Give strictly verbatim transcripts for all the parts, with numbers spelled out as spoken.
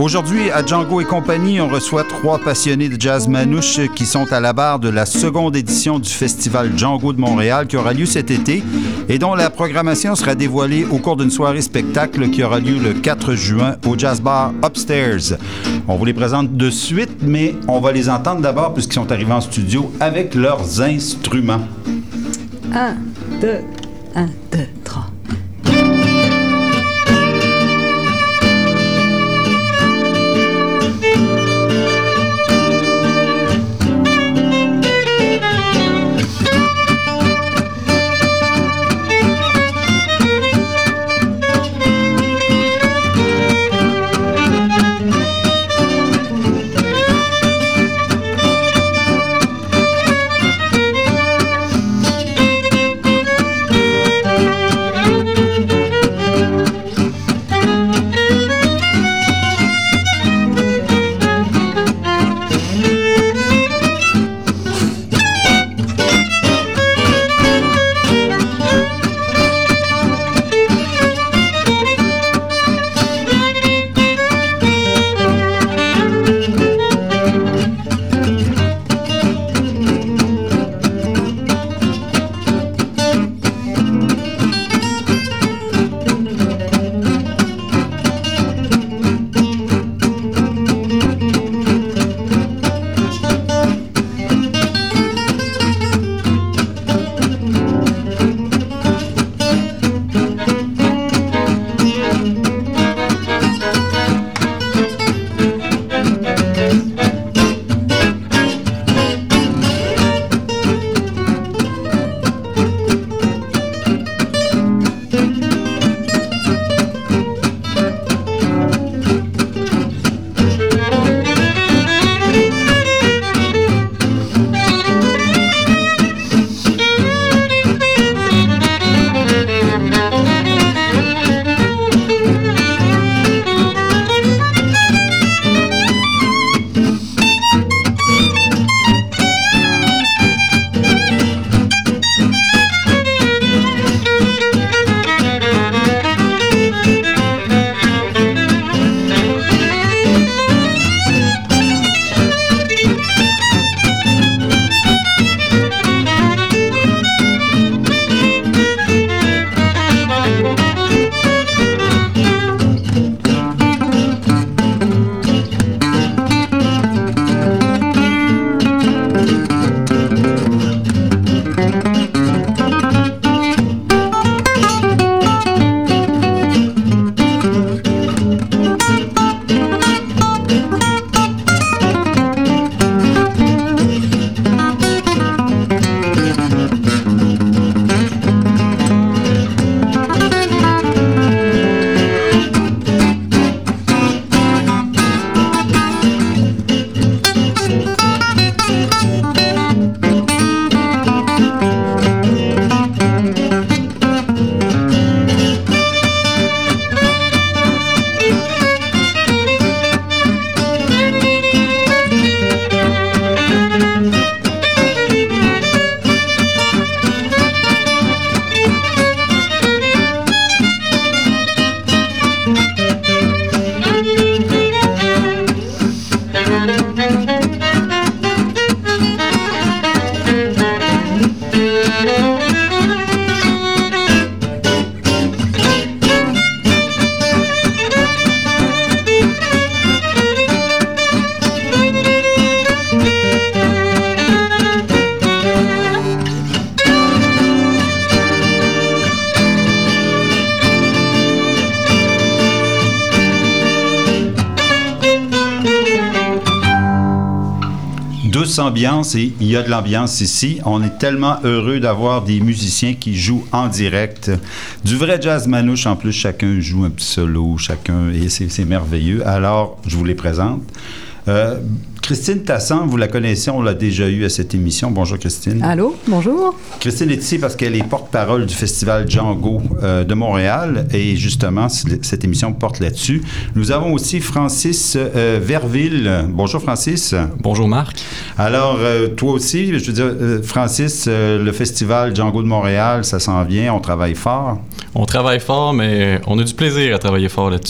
Aujourd'hui, à Django et compagnie, on reçoit trois passionnés de jazz manouche qui sont à la barre de la seconde édition du Festival Django de Montréal qui aura lieu cet été et dont la programmation sera dévoilée au cours d'une soirée spectacle qui aura lieu le quatre juin au Jazz Bar Upstairs. On vous les présente de suite, mais on va les entendre d'abord puisqu'ils sont arrivés en studio avec leurs instruments. Un, deux, un, deux, trois. Ambiance et il y a de l'ambiance ici. On est tellement heureux d'avoir des musiciens qui jouent en direct. Du vrai jazz manouche, en plus, chacun joue un petit solo, chacun, et c'est, c'est merveilleux. Alors, je vous les présente. Euh, Christine Tassan, vous la connaissez, on l'a déjà eue à cette émission. Bonjour Christine. Allô, bonjour. Christine est ici parce qu'elle est porte-parole du Festival Django euh, de Montréal et justement, cette émission porte là-dessus. Nous avons aussi Francis euh, Verville. Bonjour Francis. Bonjour Marc. Alors, euh, toi aussi, je veux dire, euh, Francis, euh, le Festival Django de Montréal, ça s'en vient, on travaille fort. On travaille fort, mais on a du plaisir à travailler fort là-dessus.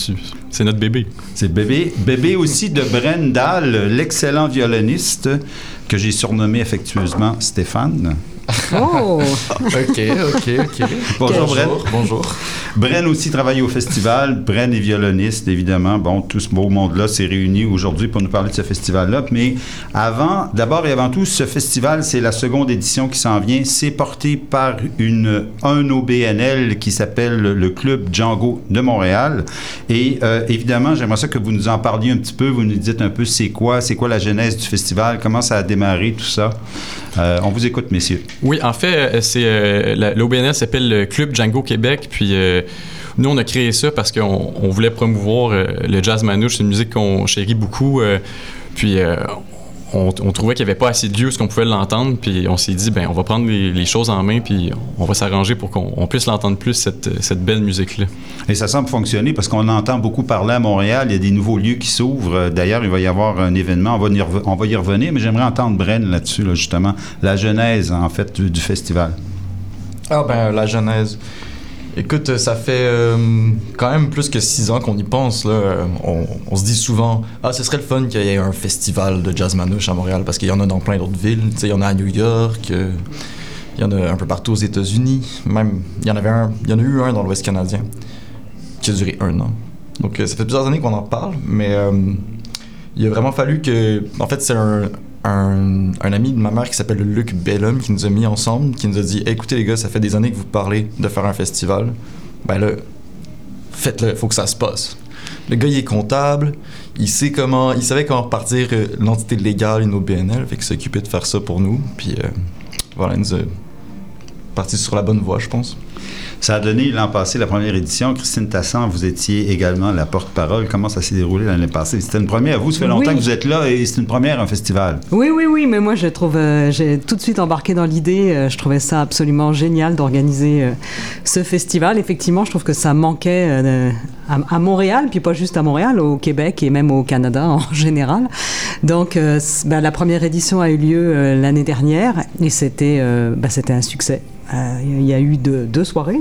C'est notre bébé. C'est le bébé. Bébé aussi de Bren Dahl, l'excellent violoniste que j'ai surnommé affectueusement Stéphane. Oh! OK, OK, OK. Bonjour, Bren. Bonjour. Bren aussi travaille au festival. Bren est violoniste, évidemment. Bon, tout ce beau monde-là s'est réuni aujourd'hui pour nous parler de ce festival-là. Mais avant, d'abord et avant tout, ce festival, c'est la seconde édition qui s'en vient. C'est porté par une, un O B N L qui s'appelle le Club Django de Montréal. Et euh, évidemment, j'aimerais ça que vous nous en parliez un petit peu. Vous nous dites un peu c'est quoi, c'est quoi la genèse du festival, comment ça a démarré, tout ça. Euh, on vous écoute, messieurs. Oui, en fait, c'est euh, l'O B N L s'appelle le Club Django Québec, puis euh, nous, on a créé ça parce qu'on on voulait promouvoir euh, le jazz manouche. C'est une musique qu'on chérit beaucoup, euh, puis euh, on, on trouvait qu'il n'y avait pas assez de lieux où on pouvait l'entendre, puis on s'est dit, ben on va prendre les, les choses en main, puis on va s'arranger pour qu'on on puisse l'entendre plus, cette, cette belle musique-là. Et ça semble fonctionner parce qu'on entend beaucoup parler à Montréal. Il y a des nouveaux lieux qui s'ouvrent. D'ailleurs, il va y avoir un événement. On va y, rev- on va y revenir, mais j'aimerais entendre Bren là-dessus, là, justement. La genèse, en fait, du, du festival. Ah ben, la genèse. Écoute, ça fait euh, quand même plus que six ans qu'on y pense. Là. On, on se dit souvent, ah, ce serait le fun qu'il y ait un festival de jazz manouche à Montréal, parce qu'il y en a dans plein d'autres villes. Tu sais, il y en a à New York, euh, il y en a un peu partout aux États-Unis. Même, il y en avait un, il y en a eu un dans l'Ouest canadien, qui a duré un an. Donc, euh, ça fait plusieurs années qu'on en parle, mais euh, il a vraiment fallu que... En fait, c'est un... Un, un ami de ma mère qui s'appelle Luc Bellum qui nous a mis ensemble, qui nous a dit hey, écoutez les gars, ça fait des années que vous parlez de faire un festival, ben là faites-le, il faut que ça se passe. Le gars il est comptable, il sait comment, il savait comment repartir euh, l'entité légale, une O B N L, fait qu'il s'est occupé de faire ça pour nous, puis euh, voilà, il nous a parti sur la bonne voie, je pense. Ça a donné l'an passé la première édition. Christine Tassan, vous étiez également la porte-parole. Comment ça s'est déroulé l'année passée? C'était une première. Vous, ça fait longtemps oui. que vous êtes là et c'est une première, un festival. Oui, oui, oui, mais moi, je trouve, euh, j'ai tout de suite embarqué dans l'idée. Euh, je trouvais ça absolument génial d'organiser euh, ce festival. Effectivement, je trouve que ça manquait euh, à, à Montréal, puis pas juste à Montréal, au Québec et même au Canada en général. Donc, euh, ben, la première édition a eu lieu euh, l'année dernière et c'était, euh, ben, c'était un succès. Euh, il y a eu deux, deux soirées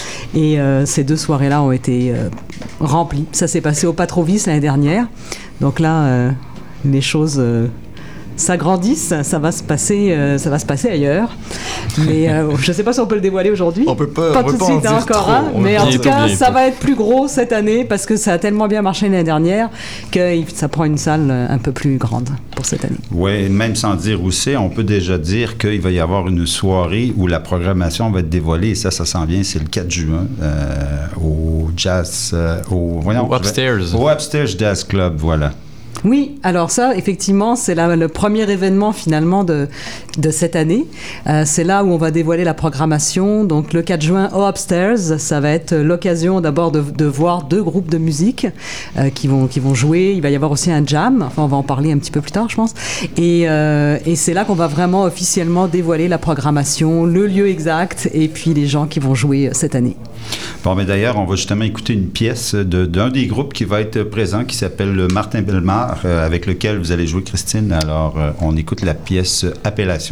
et euh, ces deux soirées-là ont été euh, remplies. Ça s'est passé au Patrovis l'année dernière. Donc là, euh, les choses euh, s'agrandissent. Ça va se passer, euh, ça va se passer ailleurs. Mais euh, je ne sais pas si on peut le dévoiler aujourd'hui. On peut pas, pas on peut tout de pas suite en dire encore. trop. Hein, mais en bientôt, tout cas, bientôt. ça va être plus gros cette année parce que ça a tellement bien marché l'année dernière que ça prend une salle un peu plus grande pour cette année. Oui, même sans dire où c'est, on peut déjà dire qu'il va y avoir une soirée où la programmation va être dévoilée. Et ça, ça s'en vient, c'est le quatre juin euh, au Jazz... Euh, au, voyons, Au Upstairs. Au Upstairs Jazz Club, voilà. Oui, alors ça, effectivement, c'est la, le premier événement finalement de, de cette année. Euh, c'est là où on va dévoiler la programmation. Donc le quatre juin au Upstairs, ça va être l'occasion d'abord de, de voir deux groupes de musique euh, qui, vont, qui vont jouer. Il va y avoir aussi un jam, enfin on va en parler un petit peu plus tard je pense. Et, euh, et c'est là qu'on va vraiment officiellement dévoiler la programmation, le lieu exact et puis les gens qui vont jouer cette année. Bon, mais d'ailleurs, on va justement écouter une pièce de, d'un des groupes qui va être présent, qui s'appelle le Martin Bellemare, euh, avec lequel vous allez jouer, Christine. Alors, euh, on écoute la pièce Appellation.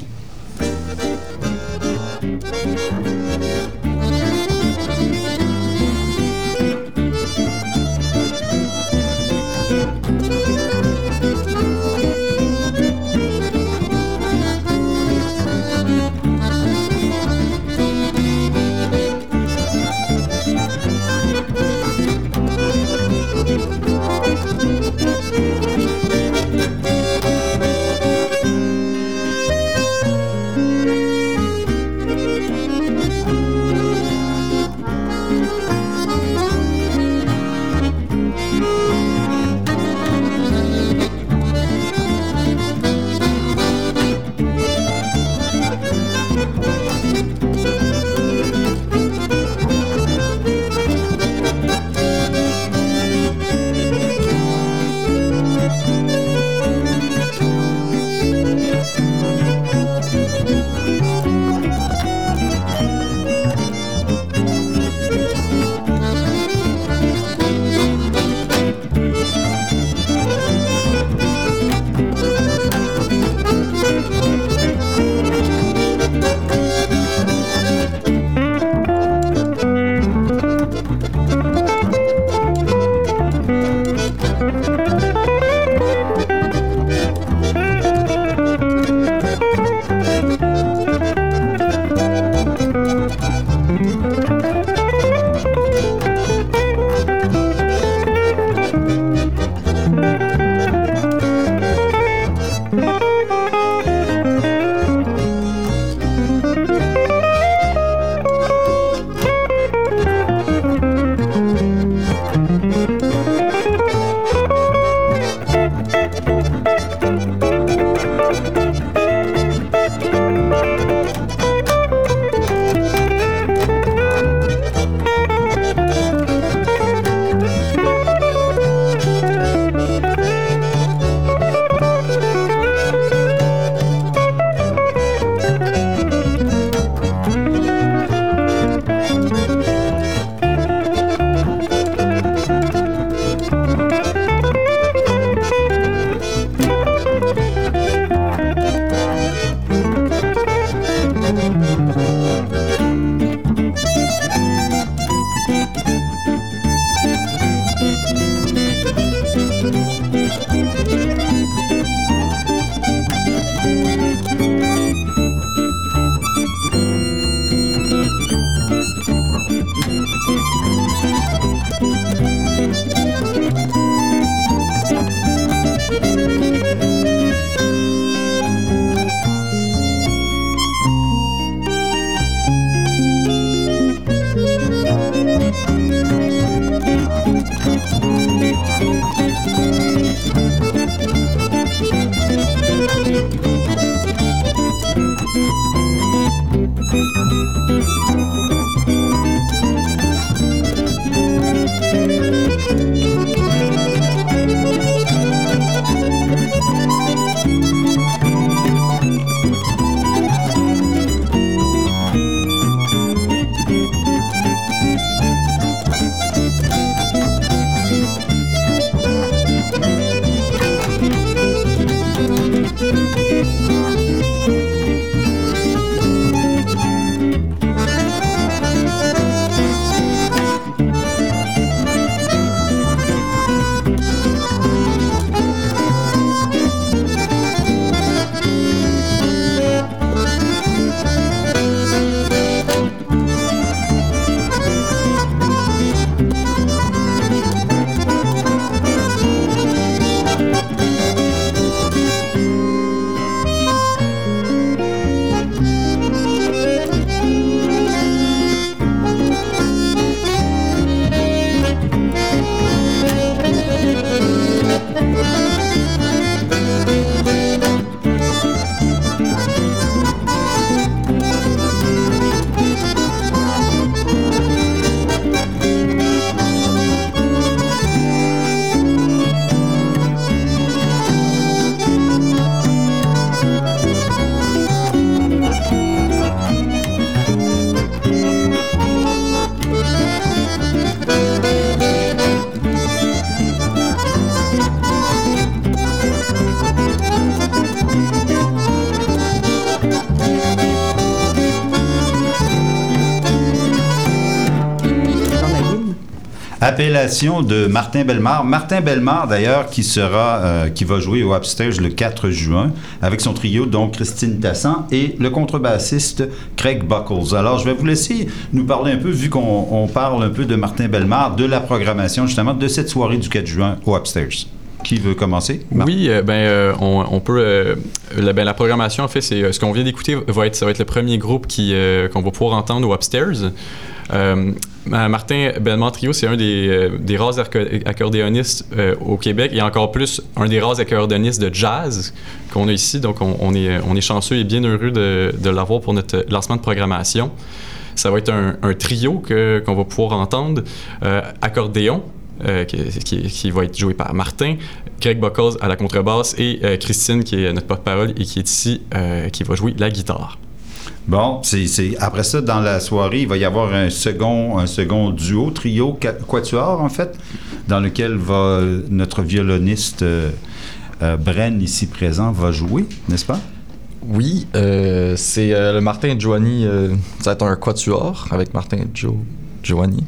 Appellation de Martin Bellemare. Martin Bellemare, d'ailleurs, qui sera, euh, qui va jouer au Upstairs le quatre juin avec son trio, donc Christine Tassan et le contrebassiste Craig Buckles. Alors, je vais vous laisser nous parler un peu, vu qu'on on parle un peu de Martin Bellemare, de la programmation, justement, de cette soirée du quatre juin au Upstairs. Qui veut commencer? Marc? Oui, euh, ben, euh, on, on peut. Euh, la, ben, la programmation, en fait, c'est euh, ce qu'on vient d'écouter va être, ça va être le premier groupe qui, euh, qu'on va pouvoir entendre au Upstairs. Euh, Martin Bellemare Trio, c'est un des, euh, des rares accordéonistes euh, au Québec et encore plus un des rares accordéonistes de jazz qu'on a ici. Donc, on, on, est, on est chanceux et bien heureux de, de l'avoir pour notre lancement de programmation. Ça va être un, un trio que, qu'on va pouvoir entendre. Euh, accordéon. Euh, qui, qui, qui va être joué par Martin, Craig Buckles à la contrebasse et euh, Christine, qui est notre porte-parole et qui est ici, euh, qui va jouer la guitare. Bon, c'est, c'est, après ça, dans la soirée, il va y avoir un second, un second duo, trio, quatuor, en fait, dans lequel va notre violoniste euh, euh, Bren, ici présent, va jouer, n'est-ce pas? Oui, euh, c'est euh, le Martin Giovanni, euh, ça va être un quatuor avec Martin Gio, Giovanni.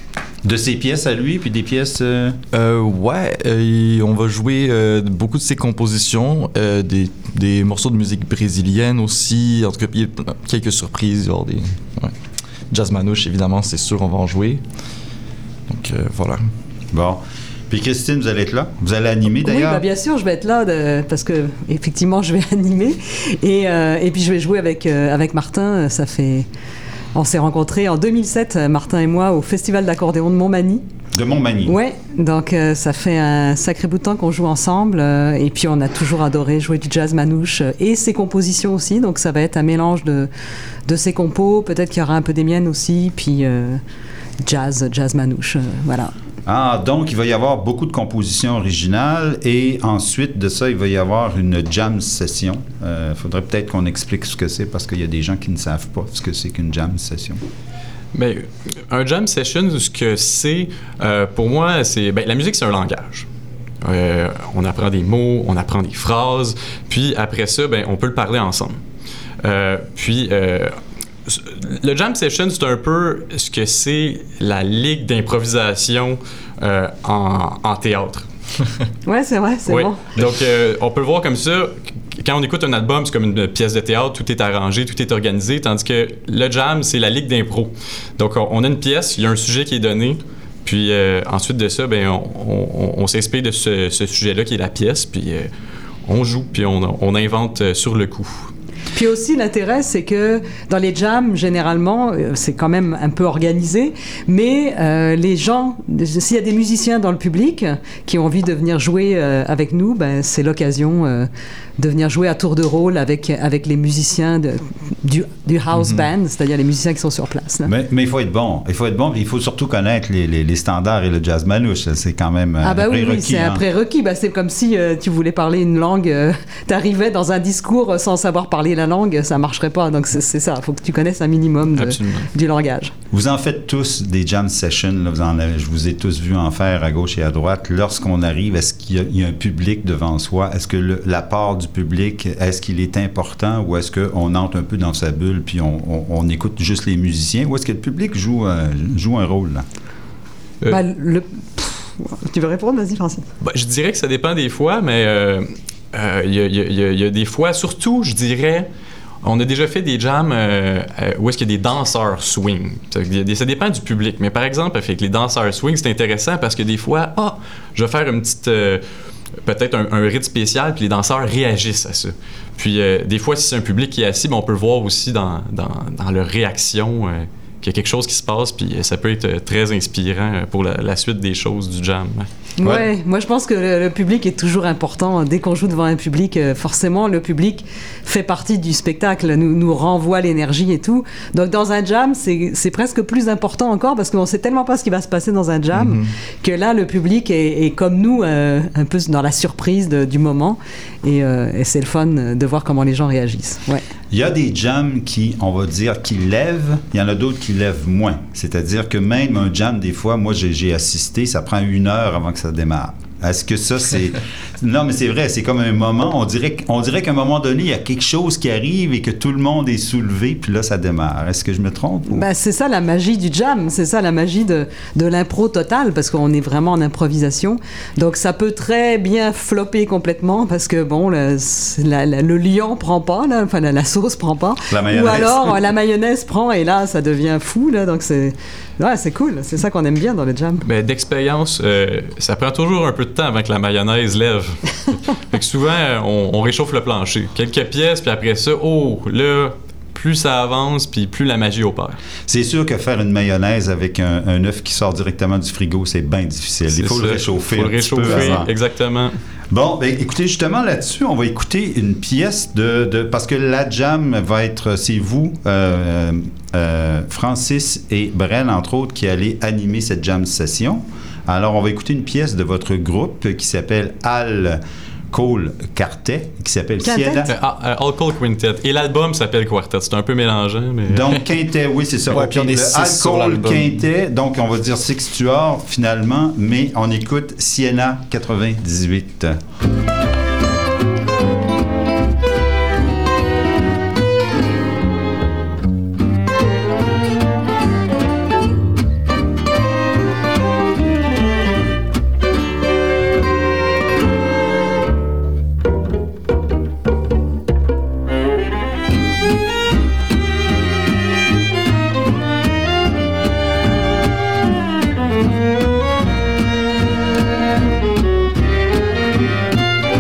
De ses pièces à lui, puis des pièces... Euh... Euh, ouais, euh, on va jouer euh, beaucoup de ses compositions, euh, des, des morceaux de musique brésilienne aussi, en tout cas, il y a quelques surprises, genre des... Ouais. Jazz manouche, évidemment, c'est sûr, on va en jouer. Donc, euh, voilà. Bon. Puis Christine, vous allez être là? Vous allez animer, d'ailleurs? Oui, bah bien sûr, je vais être là, de, parce que, effectivement, je vais animer. Et, euh, et puis, je vais jouer avec, euh, avec Martin, ça fait... On s'est rencontrés en deux mille sept, Martin et moi, au Festival d'accordéon de Montmagny. De Montmagny. Oui, donc euh, ça fait un sacré bout de temps qu'on joue ensemble. Euh, et puis on a toujours adoré jouer du jazz manouche euh, et ses compositions aussi. Donc ça va être un mélange de, de ses compos. Peut-être qu'il y aura un peu des miennes aussi. Puis euh, jazz, jazz manouche, euh, voilà. Ah, donc il va y avoir beaucoup de compositions originales et ensuite de ça, il va y avoir une jam session. Il euh, faudrait peut-être qu'on explique ce que c'est parce qu'il y a des gens qui ne savent pas ce que c'est qu'une jam session. Bien, un jam session, ce que c'est, euh, pour moi, c'est... Bien, la musique, c'est un langage. Euh, on apprend des mots, on apprend des phrases, puis après ça, bien, on peut le parler ensemble. Euh, puis... Euh, Le jam session, c'est un peu ce que c'est la ligue d'improvisation euh, en, en théâtre. Ouais, c'est vrai, c'est oui. bon. Donc, euh, on peut le voir comme ça. Quand on écoute un album, c'est comme une pièce de théâtre, tout est arrangé, tout est organisé, tandis que le jam, c'est la ligue d'impro. Donc, on, on a une pièce, il y a un sujet qui est donné, puis euh, ensuite de ça, ben, on, on, on s'inspire de ce, ce sujet-là qui est la pièce, puis euh, on joue, puis on, on invente sur le coup. Puis aussi, l'intérêt, c'est que dans les jams, généralement, c'est quand même un peu organisé, mais euh, les gens, s'il y a des musiciens dans le public qui ont envie de venir jouer euh, avec nous, ben, c'est l'occasion euh, de venir jouer à tour de rôle avec, avec les musiciens de, du, du house mm-hmm. band, c'est-à-dire les musiciens qui sont sur place. Là. Mais, mais il faut être bon. Il faut être bon, puis il faut surtout connaître les, les, les standards et le jazz manouche. C'est quand même ah ben un prérequis. Oui, c'est hein. un prérequis. Ben, c'est comme si euh, tu voulais parler une langue, euh, tu arrivais dans un discours sans savoir parler la langue, ça marcherait pas. Donc c'est, c'est ça, il faut que tu connaisses un minimum de, du langage. Vous en faites tous des jam sessions, là, vous en avez, je vous ai tous vu en faire à gauche et à droite. Lorsqu'on arrive, est-ce qu'il y a, il y a un public devant soi? Est-ce que le, la part du public, est-ce qu'il est important ou est-ce qu'on entre un peu dans sa bulle puis on, on, on écoute juste les musiciens ou est-ce que le public joue, euh, joue un rôle là? Euh, ben, le... Pff, tu veux répondre? Vas-y, Francis. Ben, je dirais que ça dépend des fois, mais il euh, euh, y, y, y, y a des fois, surtout, je dirais... On a déjà fait des jams euh, où est-ce qu'il y a des danseurs swing. Ça dépend du public. Mais par exemple, avec les danseurs swing, c'est intéressant parce que des fois, ah, je vais faire une petite... Euh, peut-être un, un rythme spécial, puis les danseurs réagissent à ça. Puis euh, des fois, si c'est un public qui est assis, ben, on peut le voir aussi dans, dans, dans leur réaction, euh, qu'il y a quelque chose qui se passe, puis ça peut être très inspirant pour la, la suite des choses du jam. Ouais, ouais, moi je pense que le, le public est toujours important. Dès qu'on joue devant un public, euh, forcément le public fait partie du spectacle, nous, nous renvoie l'énergie et tout. Donc dans un jam, c'est, c'est presque plus important encore parce qu'on sait tellement pas ce qui va se passer dans un jam mm-hmm. que là le public est, est comme nous, euh, un peu dans la surprise de, du moment et, euh, et c'est le fun de voir comment les gens réagissent. Ouais. Il y a des jams qui, on va dire, qui lèvent, il y en a d'autres qui lèvent moins. C'est-à-dire que même un jam, des fois, moi j'ai, j'ai assisté, ça prend une heure avant que ça démarre. Est-ce que ça, c'est... Non, mais c'est vrai, c'est comme un moment, on dirait, on dirait qu'à un moment donné, il y a quelque chose qui arrive et que tout le monde est soulevé, puis là, ça démarre. Est-ce que je me trompe? Ou... Ben, c'est ça la magie du jam, c'est ça la magie de, de l'impro totale, parce qu'on est vraiment en improvisation. Donc, ça peut très bien flopper complètement, parce que, bon, le, la, la, le lion prend pas, là, enfin, la, la sauce prend pas. La mayonnaise. Ou alors, la mayonnaise prend, et là, ça devient fou, là, donc c'est... Ouais, c'est cool, c'est ça qu'on aime bien dans le jam. Ben, d'expérience, euh, ça prend toujours un peu de temps avant que la mayonnaise lève. Fait que souvent, on, on réchauffe le plancher. Quelques pièces, puis après ça, oh, là, plus ça avance, puis plus la magie opère. C'est sûr que faire une mayonnaise avec un, un œuf qui sort directement du frigo, c'est bien difficile. C'est Il faut ça. le réchauffer. Il faut un le petit peu réchauffer, avant. exactement. Bon, ben, écoutez, justement là-dessus, on va écouter une pièce de... de parce que la jam va être... C'est vous, euh, euh, Francis et Bren, entre autres, qui allez animer cette jam session. Alors, on va écouter une pièce de votre groupe qui s'appelle Al Cole Quartet, qui s'appelle Quintet? Siena. Euh, All Call Quintet. Et l'album s'appelle Quartet. C'est un peu mélangeant, mais... Donc, quintet, oui, c'est ça. Ouais, OK, puis on est le six sur Alcool l'album. quintet, donc on va dire sextuor finalement, mais on écoute Siena quatre-vingt-dix-huit. Thank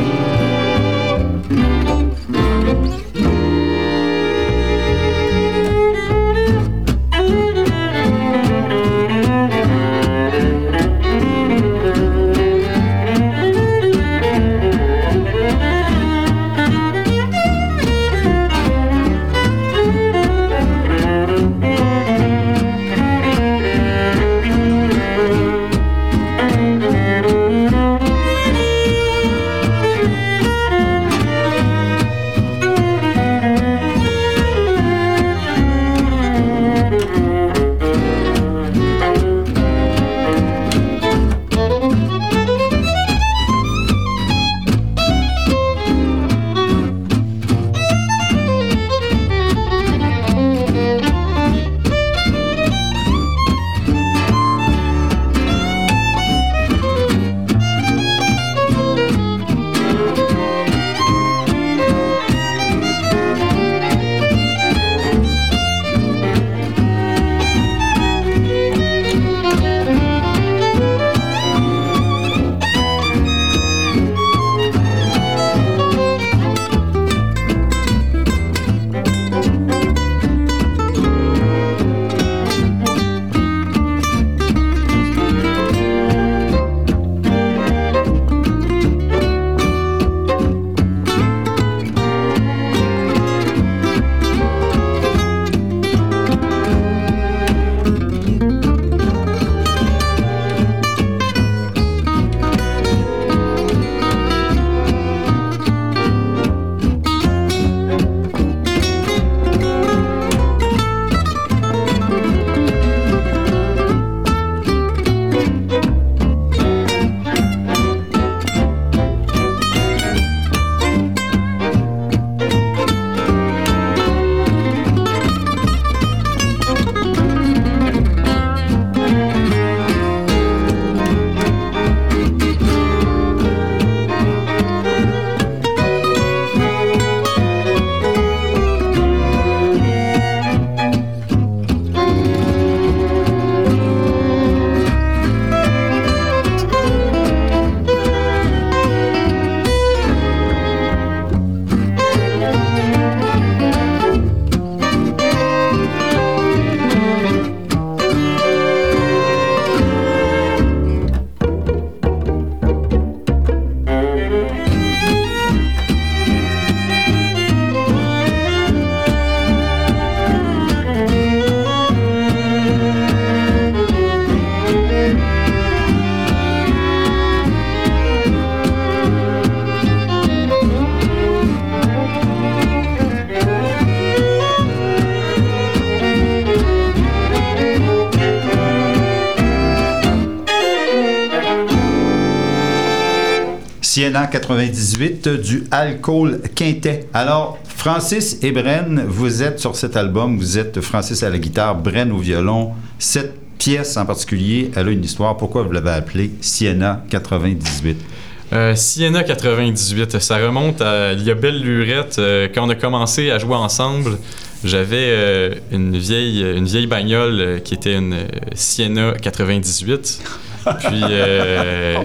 Siena quatre-vingt-dix-huit du Alcool Quintet. Alors, Francis et Bren, vous êtes sur cet album, vous êtes Francis à la guitare, Bren au violon. Cette pièce en particulier, elle a une histoire. Pourquoi vous l'avez appelée Siena quatre-vingt-dix-huit? Euh, Siena quatre-vingt-dix-huit, ça remonte à il y a belle lurette. Euh, quand on a commencé à jouer ensemble, j'avais euh, une vieille une vieille bagnole euh, qui était une euh, Siena quatre-vingt-dix-huit. Puis euh,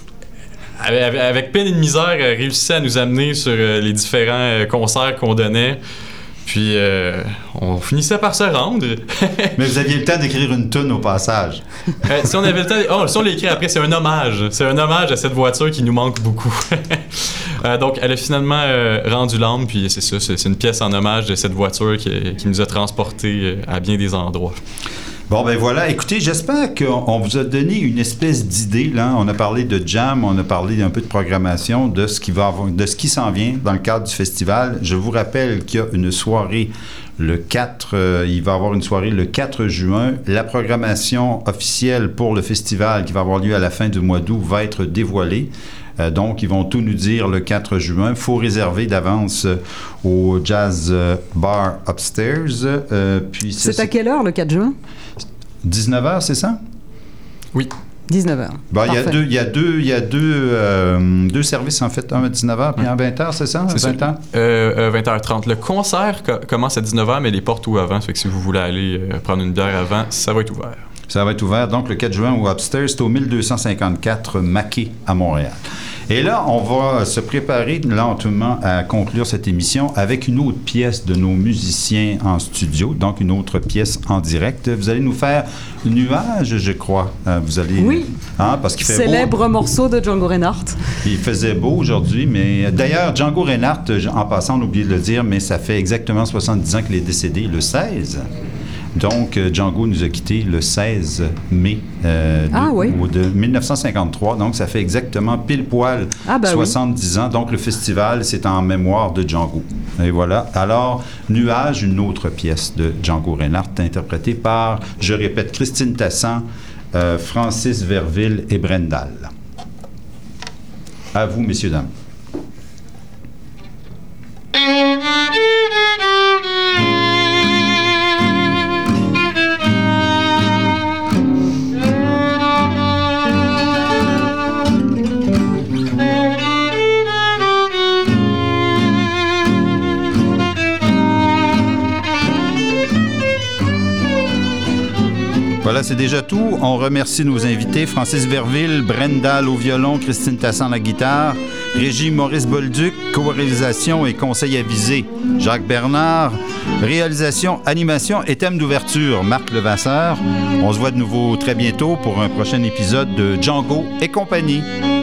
avec, avec peine et de misère, elle réussissait à nous amener sur euh, les différents euh, concerts qu'on donnait. Puis euh, on finissait par se rendre. Mais vous aviez le temps d'écrire une toune au passage. Euh, si on avait le temps... Oh, si on l'écrit après, c'est un hommage. C'est un hommage à cette voiture qui nous manque beaucoup. euh, donc, elle a finalement euh, rendu l'âme, puis c'est ça, c'est, c'est une pièce en hommage de cette voiture qui, qui nous a transportés à bien des endroits. Bon, ben voilà. Écoutez, j'espère qu'on vous a donné une espèce d'idée. Là, on a parlé de jam, on a parlé un peu de programmation, de ce qui va avoir, de ce qui s'en vient dans le cadre du festival. Je vous rappelle qu'il y a une soirée le quatre, euh, il va y avoir une soirée le quatre juin. La programmation officielle pour le festival qui va avoir lieu à la fin du mois d'août va être dévoilée. Euh, donc, ils vont tout nous dire le quatre juin. Il faut réserver d'avance euh, au Jazz euh, Bar Upstairs. Euh, puis c'est, c'est à quelle heure, le quatre juin? dix-neuf heures, c'est ça? Oui. dix-neuf heures. Bon, il y a deux, il y a deux, il y a deux, euh, deux services, en fait. Un à dix-neuf heures puis un à vingt heures, c'est ça? C'est vingt ça. heures? Euh, euh, vingt heures trente. Le concert co- commence à dix-neuf heures, mais les portes ouvrent avant. Ça fait que si vous voulez aller euh, prendre une bière avant, ça va être ouvert. Ça va être ouvert, donc, le quatre juin au Upstairs. C'est au mille deux cent cinquante-quatre Maquet à Montréal. Et là, on va se préparer lentement à conclure cette émission avec une autre pièce de nos musiciens en studio, donc une autre pièce en direct. Vous allez nous faire Nuage, je crois. Euh, vous allez... Oui. Hein, parce qu'il fait Célèbre beau. morceau de Django Reinhardt. Il faisait beau aujourd'hui, mais d'ailleurs, Django Reinhardt, en passant, on a oublié de le dire, mais ça fait exactement soixante-dix ans qu'il est décédé, le seize. Donc, Django nous a quittés le seize mai euh, de, ah, oui. de dix-neuf cent cinquante-trois. Donc, ça fait exactement pile poil ah, ben soixante-dix oui. ans. Donc, le festival, c'est en mémoire de Django. Et voilà. Alors, Nuage, une autre pièce de Django Reinhardt, interprétée par, je répète, Christine Tassan, euh, Francis Verville et Brendal. À vous, messieurs, dames. Voilà, c'est déjà tout. On remercie nos invités, Francis Verville, Brendal au violon, Christine Tassan à la guitare, régie Maurice Bolduc, co-réalisation et conseil avisé, Jacques Bernard, réalisation, animation et thème d'ouverture, Marc Levasseur. On se voit de nouveau très bientôt pour un prochain épisode de Django et compagnie.